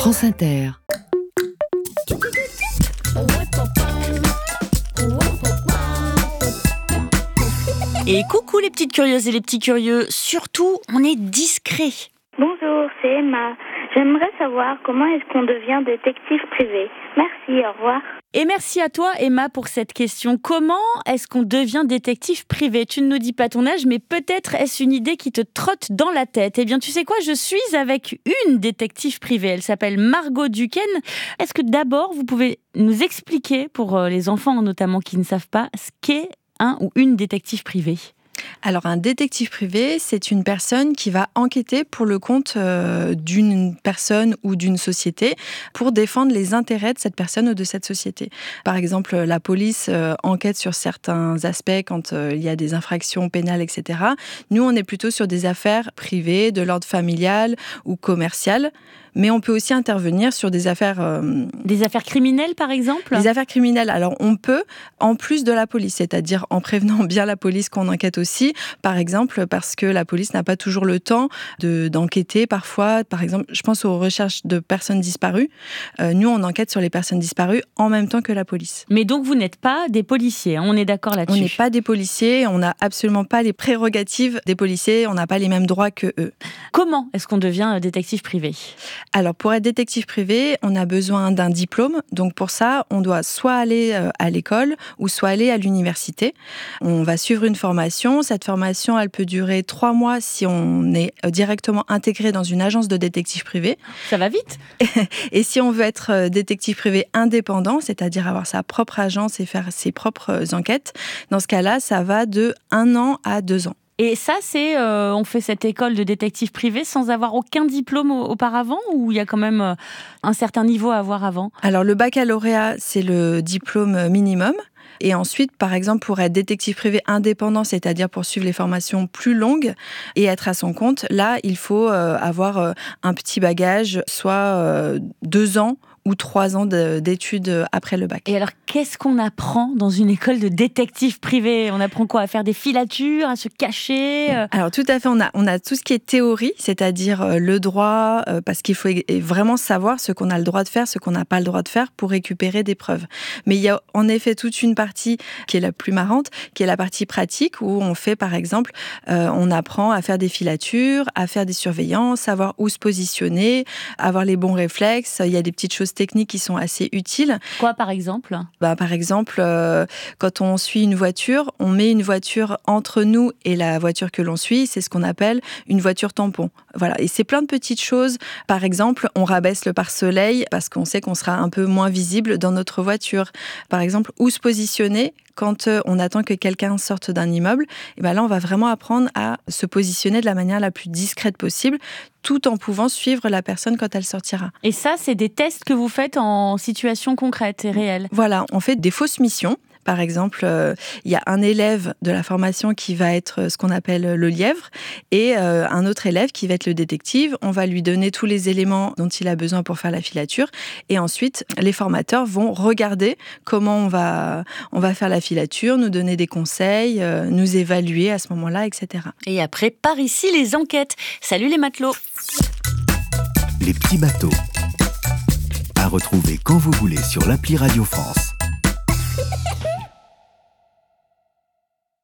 France Inter. Et coucou les petites curieuses et les petits curieux, surtout on est discret. Bonjour, c'est Emma. J'aimerais savoir comment est-ce qu'on devient détective privé. Merci, au revoir. Et merci à toi Emma pour cette question. Comment est-ce qu'on devient détective privé ? Tu ne nous dis pas ton âge, mais peut-être est-ce une idée qui te trotte dans la tête. Eh bien tu sais quoi, je suis avec une détective privée. Elle s'appelle Margot Duquesne. Est-ce que d'abord vous pouvez nous expliquer, pour les enfants notamment qui ne savent pas, ce qu'est un ou une détective privée ? Alors, un détective privé, c'est une personne qui va enquêter pour le compte d'une personne ou d'une société pour défendre les intérêts de cette personne ou de cette société. Par exemple, la police enquête sur certains aspects quand il y a des infractions pénales, etc. Nous, on est plutôt sur des affaires privées, de l'ordre familial ou commercial. Mais on peut aussi intervenir sur des affaires... Des affaires criminelles, par exemple ? Des affaires criminelles. Alors, on peut, en plus de la police, c'est-à-dire en prévenant bien la police qu'on enquête aussi, par exemple, parce que la police n'a pas toujours le temps d'enquêter parfois. Par exemple, je pense aux recherches de personnes disparues. Nous, on enquête sur les personnes disparues en même temps que la police. Mais donc, vous n'êtes pas des policiers, hein, on est d'accord là-dessus ? On n'est pas des policiers, on n'a absolument pas les prérogatives des policiers, on n'a pas les mêmes droits que eux. Comment est-ce qu'on devient détective privé ? Alors, pour être détective privé, on a besoin d'un diplôme. Donc, pour ça, on doit soit aller à l'école ou soit aller à l'université. On va suivre une formation. Cette formation, elle peut durer 3 mois si on est directement intégré dans une agence de détective privé. Ça va vite. Et si on veut être détective privé indépendant, c'est-à-dire avoir sa propre agence et faire ses propres enquêtes, dans ce cas-là, ça va de 1 an à 2 ans. Et ça, c'est on fait cette école de détective privé sans avoir aucun diplôme auparavant, ou il y a quand même un certain niveau à avoir avant ? Alors, le baccalauréat, c'est le diplôme minimum. Et ensuite, par exemple, pour être détective privé indépendant, c'est-à-dire pour suivre les formations plus longues et être à son compte, là, il faut avoir un petit bagage, soit 2 ans ou 3 ans d'études après le bac. Et alors, qu'est-ce qu'on apprend dans une école de détective privé ? On apprend quoi ? À faire des filatures, à se cacher ? Alors, tout à fait, on a tout ce qui est théorie, c'est-à-dire le droit, parce qu'il faut vraiment savoir ce qu'on a le droit de faire, ce qu'on n'a pas le droit de faire pour récupérer des preuves. Mais il y a en effet toute une partie qui est la plus marrante, qui est la partie pratique, où on fait, par exemple, on apprend à faire des filatures, à faire des surveillances, savoir où se positionner, avoir les bons réflexes. Il y a des petites choses techniques qui sont assez utiles. Quoi, par exemple ? Par exemple, quand on suit une voiture, on met une voiture entre nous et la voiture que l'on suit. C'est ce qu'on appelle une voiture tampon. Voilà. Et c'est plein de petites choses. Par exemple, on rabaisse le pare-soleil parce qu'on sait qu'on sera un peu moins visible dans notre voiture. Par exemple, où se positionner quand on attend que quelqu'un sorte d'un immeuble. Et là, on va vraiment apprendre à se positionner de la manière la plus discrète possible, tout en pouvant suivre la personne quand elle sortira. Et ça, c'est des tests que vous faites en situation concrète et réelle ? Voilà, on fait des fausses missions. Par exemple, il y a un élève de la formation qui va être ce qu'on appelle le lièvre et un autre élève qui va être le détective. On va lui donner tous les éléments dont il a besoin pour faire la filature. Et ensuite, les formateurs vont regarder comment on va faire la filature, nous donner des conseils, nous évaluer à ce moment-là, etc. Et après, par ici, les enquêtes. Salut les matelots. Les petits bateaux. À retrouver quand vous voulez sur l'appli Radio France.